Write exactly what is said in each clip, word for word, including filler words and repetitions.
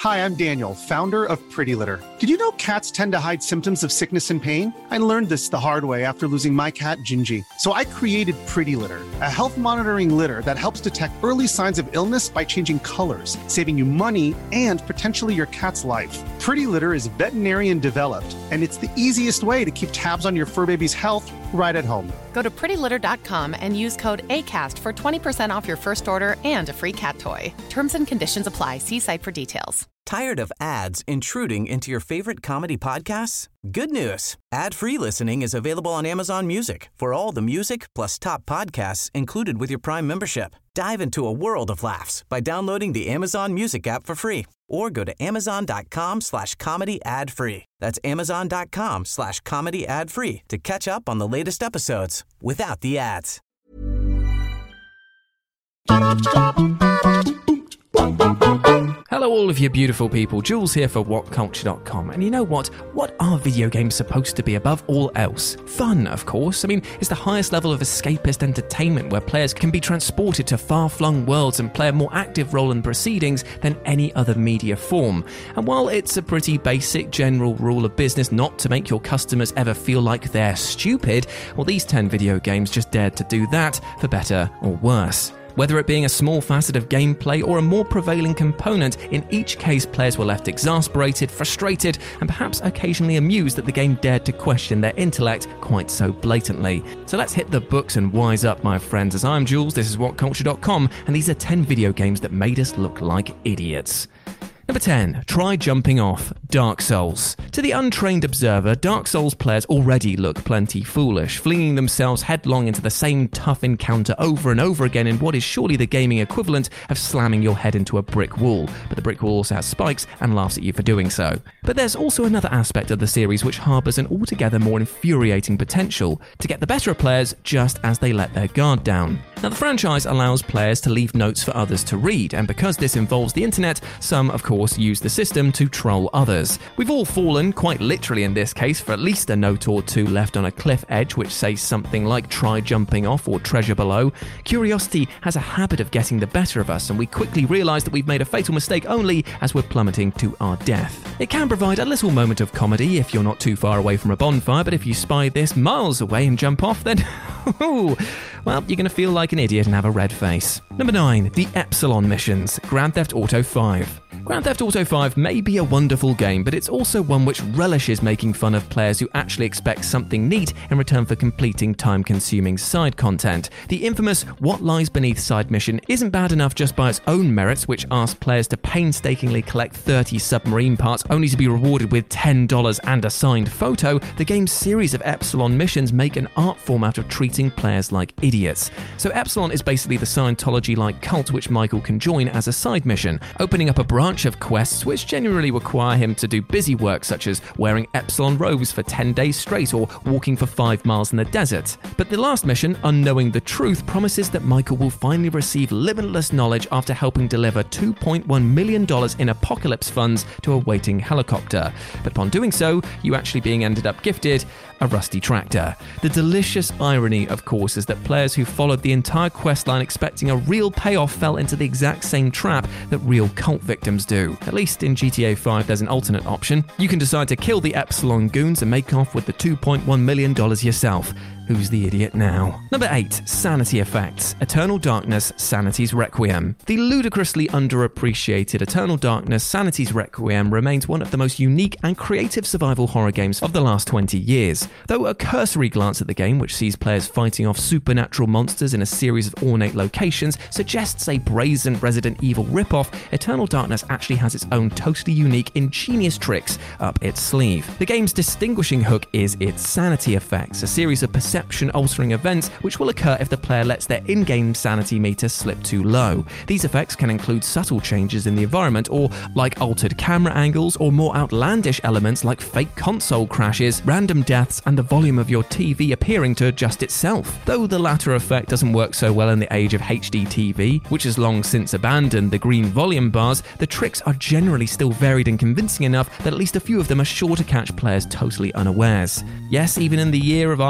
Hi, I'm Daniel, founder of Pretty Litter. Did you know cats tend to hide symptoms of sickness and pain? I learned this the hard way after losing my cat, Gingy. So I created Pretty Litter, a health monitoring litter that helps detect early signs of illness by changing colors, saving you money and potentially your cat's life. Pretty Litter is veterinarian developed, and it's the easiest way to keep tabs on your fur baby's health right at home. Go to pretty litter dot com and use code ACAST for twenty percent off your first order and a free cat toy. Terms and conditions apply. See site for details. Tired of ads intruding into your favorite comedy podcasts? Good news. Ad-free listening is available on Amazon Music for all the music plus top podcasts included with your Prime membership. Dive into a world of laughs by downloading the Amazon Music app for free or go to amazon.com slash comedy ad-free. That's amazon.com slash comedy ad-free to catch up on the latest episodes without the ads. Hello all of you beautiful people, Jules here for what culture dot com, and you know what? What are video games supposed to be above all else? Fun, of course. I mean, it's the highest level of escapist entertainment where players can be transported to far-flung worlds and play a more active role in proceedings than any other media form. And while it's a pretty basic general rule of business not to make your customers ever feel like they're stupid, well, these ten video games just dared to do that, for better or worse. Whether it being a small facet of gameplay or a more prevailing component, in each case players were left exasperated, frustrated, and perhaps occasionally amused that the game dared to question their intellect quite so blatantly. So let's hit the books and wise up, my friends, as I'm Jules, this is what culture dot com, and these are ten video games that made us look like idiots. Number ten. Try jumping off. Dark Souls. To the untrained observer, Dark Souls players already look plenty foolish, flinging themselves headlong into the same tough encounter over and over again in what is surely the gaming equivalent of slamming your head into a brick wall, but the brick wall also has spikes and laughs at you for doing so. But there's also another aspect of the series which harbours an altogether more infuriating potential, to get the better of players just as they let their guard down. Now, the franchise allows players to leave notes for others to read, and because this involves the internet, some, of course, use the system to troll others. We've all fallen, quite literally in this case, for at least a note or two left on a cliff edge which says something like try jumping off or treasure below. Curiosity has a habit of getting the better of us, and we quickly realise that we've made a fatal mistake only as we're plummeting to our death. It can provide a little moment of comedy if you're not too far away from a bonfire, but if you spy this miles away and jump off, then well, you're going to feel like an idiot and have a red face. Number nine. The Epsilon Missions. Grand Theft Auto five. Grand Theft Auto five may be a wonderful game, but it's also one which relishes making fun of players who actually expect something neat in return for completing time-consuming side content. The infamous What Lies Beneath side mission isn't bad enough just by its own merits, which asks players to painstakingly collect thirty submarine parts only to be rewarded with ten dollars and a signed photo. The game's series of Epsilon missions make an art form out of treating players like idiots. So Epsilon is basically the Scientology-like cult which Michael can join as a side mission, opening up a branch of quests which generally require him to do busy work such as wearing Epsilon robes for ten days straight or walking for five miles in the desert. But the last mission, Unknowing the Truth, promises that Michael will finally receive limitless knowledge after helping deliver two point one million dollars in apocalypse funds to a waiting helicopter. But upon doing so, you actually being ended up gifted a rusty tractor. The delicious irony, of course, is that players who followed the entire questline expecting a real payoff fell into the exact same trap that real cult victims do. At least in G T A five there's an alternate option. You can decide to kill the Epsilon goons and make off with the two point one million dollars yourself. Who's the idiot now? Number eight. Sanity Effects. Eternal Darkness, Sanity's Requiem. The ludicrously underappreciated Eternal Darkness, Sanity's Requiem remains one of the most unique and creative survival horror games of the last twenty years. Though a cursory glance at the game, which sees players fighting off supernatural monsters in a series of ornate locations, suggests a brazen Resident Evil ripoff, Eternal Darkness actually has its own totally unique, ingenious tricks up its sleeve. The game's distinguishing hook is its Sanity Effects, a series of perception perception-altering events which will occur if the player lets their in-game sanity meter slip too low. These effects can include subtle changes in the environment, or like altered camera angles, or more outlandish elements like fake console crashes, random deaths, and the volume of your T V appearing to adjust itself. Though the latter effect doesn't work so well in the age of H D T V, which has long since abandoned the green volume bars, the tricks are generally still varied and convincing enough that at least a few of them are sure to catch players totally unawares. Yes, even in the year of our more media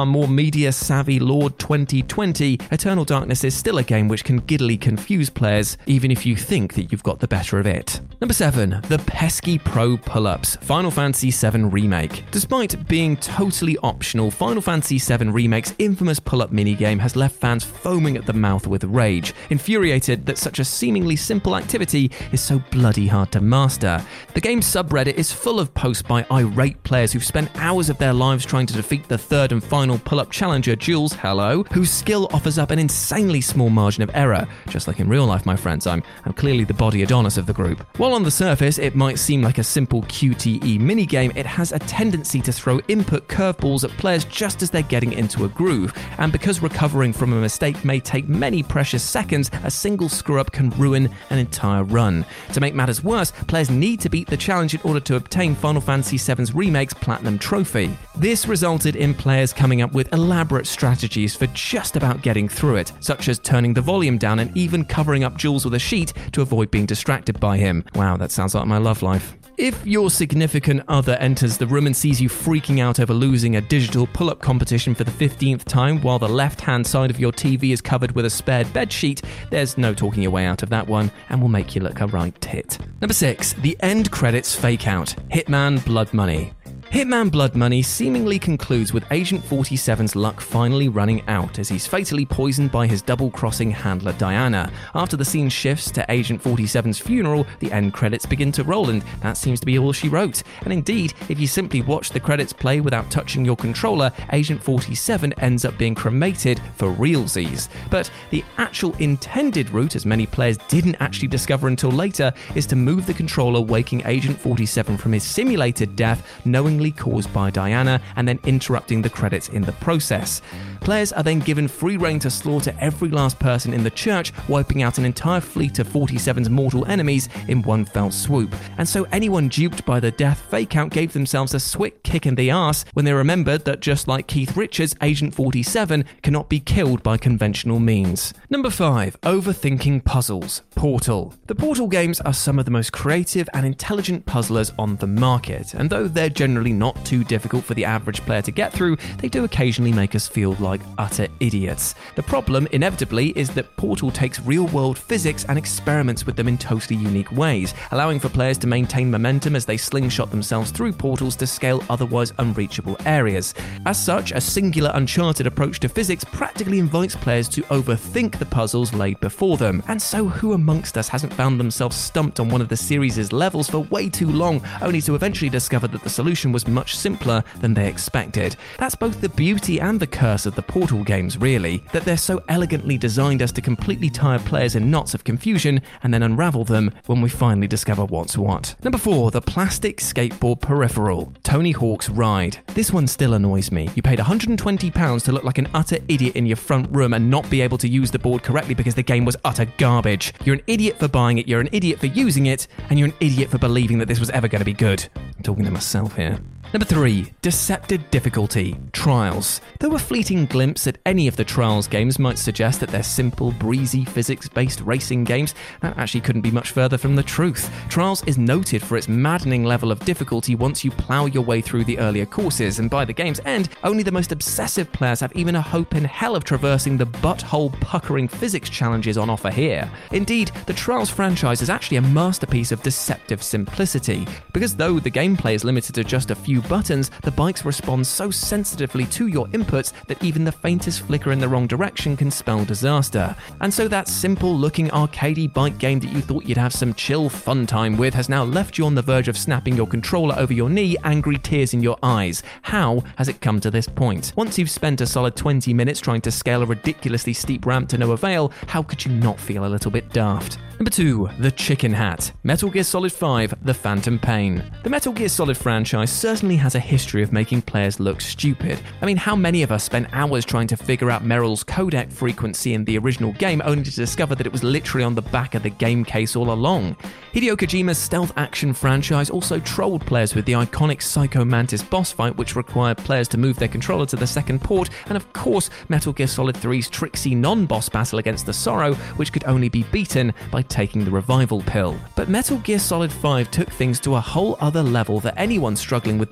media-savvy Lord twenty twenty, Eternal Darkness is still a game which can giddily confuse players, even if you think that you've got the better of it. Number seven. The pesky pro pull-ups, Final Fantasy seven Remake. Despite being totally optional, Final Fantasy seven Remake's infamous pull-up minigame has left fans foaming at the mouth with rage, infuriated that such a seemingly simple activity is so bloody hard to master. The game's subreddit is full of posts by irate players who've spent hours of their lives trying to defeat the third and final pull-up challenger, Jules, hello, whose skill offers up an insanely small margin of error. Just like in real life, my friends, I'm, I'm clearly the body Adonis of the group. While on the surface it might seem like a simple Q T E minigame, it has a tendency to throw input curveballs at players just as they're getting into a groove, and because recovering from a mistake may take many precious seconds, a single screw-up can ruin an entire run. To make matters worse, players need to beat the challenge in order to obtain Final Fantasy seven's Remake's Platinum Trophy. This resulted in players coming up with elaborate strategies for just about getting through it, such as turning the volume down and even covering up Jules with a sheet to avoid being distracted by him. Wow, that sounds like my love life. If your significant other enters the room and sees you freaking out over losing a digital pull-up competition for the fifteenth time while the left-hand side of your T V is covered with a spared bedsheet, there's no talking your way out of that one and will make you look a right tit. Number six. The end credits fake out, Hitman Blood Money. Hitman Blood Money seemingly concludes with Agent forty-seven's luck finally running out as he's fatally poisoned by his double-crossing handler Diana. After the scene shifts to Agent forty-seven's funeral, the end credits begin to roll, and that seems to be all she wrote. And indeed, if you simply watch the credits play without touching your controller, Agent forty-seven ends up being cremated for realsies. But the actual intended route, as many players didn't actually discover until later, is to move the controller, waking Agent forty-seven from his simulated death, knowingly caused by Diana, and then interrupting the credits in the process. Players are then given free rein to slaughter every last person in the church, wiping out an entire fleet of forty-seven's mortal enemies in one fell swoop. And so anyone duped by the death fake-out gave themselves a swift kick in the arse when they remembered that just like Keith Richards, Agent forty-seven cannot be killed by conventional means. Number five. Overthinking puzzles, Portal. The Portal games are some of the most creative and intelligent puzzlers on the market, and though they're generally not too difficult for the average player to get through, they do occasionally make us feel like utter idiots. The problem, inevitably, is that Portal takes real-world physics and experiments with them in totally unique ways, allowing for players to maintain momentum as they slingshot themselves through portals to scale otherwise unreachable areas. As such, a singular, uncharted approach to physics practically invites players to overthink the puzzles laid before them. And so who amongst us hasn't found themselves stumped on one of the series' levels for way too long, only to eventually discover that the solution was much simpler than they expected? That's both the beauty and the curse of the Portal games, really, that they're so elegantly designed as to completely tire players in knots of confusion and then unravel them when we finally discover what's what. Number four. The plastic skateboard peripheral, Tony Hawk's Ride. This one still annoys me. You paid one hundred twenty pounds to look like an utter idiot in your front room and not be able to use the board correctly because the game was utter garbage. You're an idiot for buying it, you're an idiot for using it, and you're an idiot for believing that this was ever going to be good. I'm talking to myself here. Number three. Deceptive difficulty, Trials. Though a fleeting glimpse at any of the Trials games might suggest that they're simple, breezy, physics-based racing games, that actually couldn't be much further from the truth. Trials is noted for its maddening level of difficulty once you plough your way through the earlier courses, and by the game's end, only the most obsessive players have even a hope in hell of traversing the butthole-puckering physics challenges on offer here. Indeed, the Trials franchise is actually a masterpiece of deceptive simplicity, because though the gameplay is limited to just a few buttons, the bikes respond so sensitively to your inputs that even the faintest flicker in the wrong direction can spell disaster. And so that simple-looking arcadey bike game that you thought you'd have some chill fun time with has now left you on the verge of snapping your controller over your knee, angry tears in your eyes. How has it come to this point? Once you've spent a solid twenty minutes trying to scale a ridiculously steep ramp to no avail, how could you not feel a little bit daft? Number two. The Chicken Hat, Metal Gear Solid five, The Phantom Pain. The Metal Gear Solid franchise certainly has a history of making players look stupid. I mean, how many of us spent hours trying to figure out Meryl's codec frequency in the original game only to discover that it was literally on the back of the game case all along? Hideo Kojima's stealth action franchise also trolled players with the iconic Psycho Mantis boss fight, which required players to move their controller to the second port, and of course Metal Gear Solid three's tricksy non-boss battle against the Sorrow, which could only be beaten by taking the revival pill. But Metal Gear Solid five took things to a whole other level that anyone struggling with the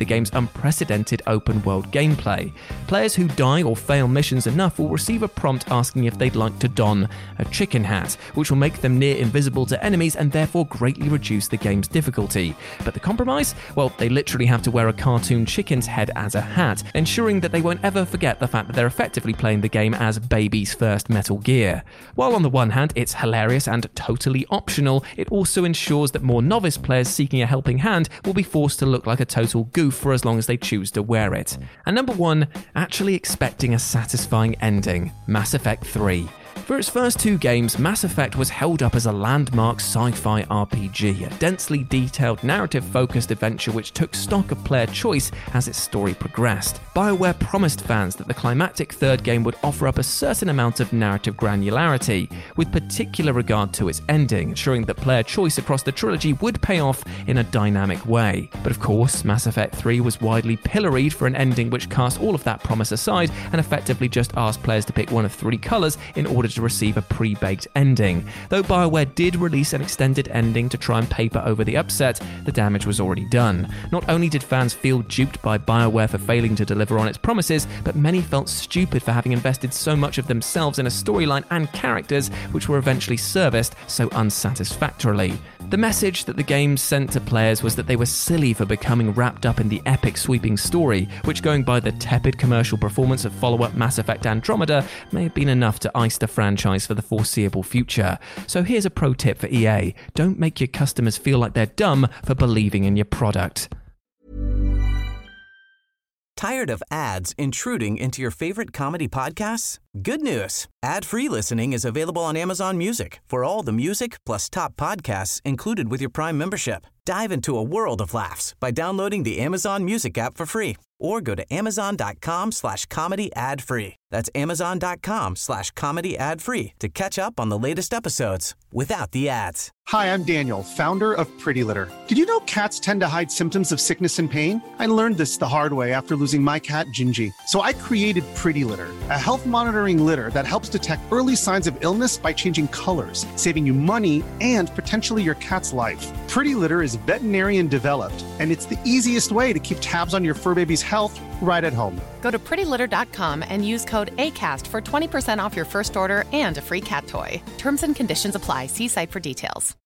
game's unprecedented open-world gameplay. Players who die or fail missions enough will receive a prompt asking if they'd like to don a chicken hat, which will make them near invisible to enemies and therefore greatly reduce the game's difficulty. But the compromise? Well, they literally have to wear a cartoon chicken's head as a hat, ensuring that they won't ever forget the fact that they're effectively playing the game as baby's first Metal Gear. While on the one hand, it's hilarious and totally optional, it also ensures that more novice players seeking a helping hand will be forced to look like a total goof for as long as they choose to wear it. And number one, actually expecting a satisfying ending, Mass Effect three. For its first two games, Mass Effect was held up as a landmark sci-fi R P G, a densely detailed, narrative-focused adventure which took stock of player choice as its story progressed. BioWare promised fans that the climactic third game would offer up a certain amount of narrative granularity, with particular regard to its ending, ensuring that player choice across the trilogy would pay off in a dynamic way. But of course, Mass Effect three was widely pilloried for an ending which cast all of that promise aside and effectively just asked players to pick one of three colours in order to receive a pre-baked ending. Though BioWare did release an extended ending to try and paper over the upset, the damage was already done. Not only did fans feel duped by BioWare for failing to deliver on its promises, but many felt stupid for having invested so much of themselves in a storyline and characters which were eventually serviced so unsatisfactorily. The message that the game sent to players was that they were silly for becoming wrapped up in the epic sweeping story, which, going by the tepid commercial performance of follow-up Mass Effect Andromeda, may have been enough to ice the franchise for the foreseeable future. So here's a pro tip for E A: don't make your customers feel like they're dumb for believing in your product. Tired of ads intruding into your favorite comedy podcasts? Good news. Ad-free listening is available on Amazon Music for all the music plus top podcasts included with your Prime membership. Dive into a world of laughs by downloading the Amazon Music app for free or go to amazon.com slash comedy ad free. That's amazon.com slash comedy ad free to catch up on the latest episodes without the ads. Hi, I'm Daniel, founder of Pretty Litter. Did you know cats tend to hide symptoms of sickness and pain? I learned this the hard way after losing my cat, Gingy. So I created Pretty Litter, a health monitoring litter that helps detect early signs of illness by changing colors, saving you money and potentially your cat's life. Pretty Litter is veterinarian developed, and it's the easiest way to keep tabs on your fur baby's health right at home. Go to pretty litter dot com and use code ACAST for twenty percent off your first order and a free cat toy. Terms and conditions apply. See site for details.